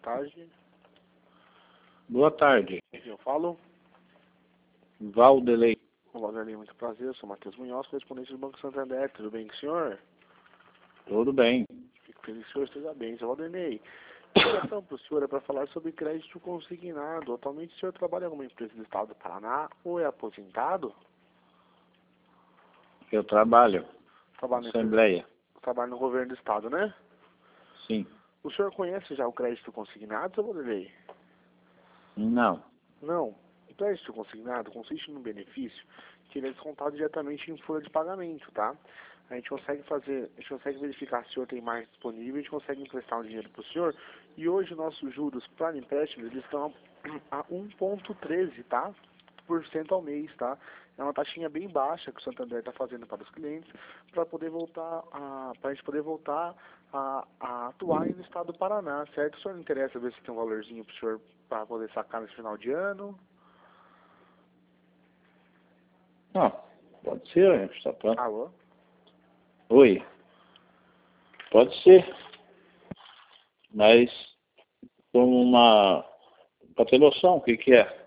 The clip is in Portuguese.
tarde. Boa tarde. Eu falo. Valdelei. Valdelei, muito prazer. Eu sou Matheus Munhoz, correspondente do Banco Santander. Tudo bem com o senhor? Tudo bem. Fico feliz que o senhor esteja bem. Seu Valdelei, a ligação para o senhor é para falar sobre crédito consignado. Atualmente o senhor trabalha em alguma empresa do estado do Paraná ou é aposentado? Eu trabalho Trabalha na na Assembleia. Trabalha no governo do estado, né? Sim. O senhor conhece já o crédito consignado, seu Valdelei? Não. Não. O crédito consignado consiste num benefício que ele é descontado diretamente em folha de pagamento, tá? A gente consegue verificar se o senhor tem mais disponível, a gente consegue emprestar um dinheiro para o senhor. E hoje nossos juros para empréstimo eles estão a 1,13, tá? Por cento ao mês, tá? É uma taxinha bem baixa que o Santander está fazendo para os clientes para a gente poder voltar a atuar no estado do Paraná, certo? O senhor não interessa ver se tem um valorzinho para o senhor para poder sacar nesse final de ano? Não. Pode ser, a gente tá pronto. Alô? Oi. Pode ser. Mas como para ter noção, o que é?